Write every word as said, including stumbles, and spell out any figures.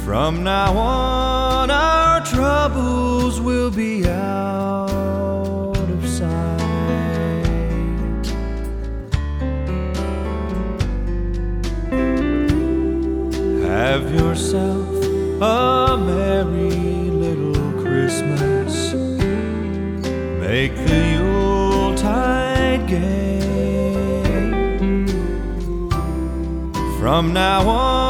From now on, our troubles will be out of sight. Have yourself a merry little Christmas. Make the Yuletide gay. From now on,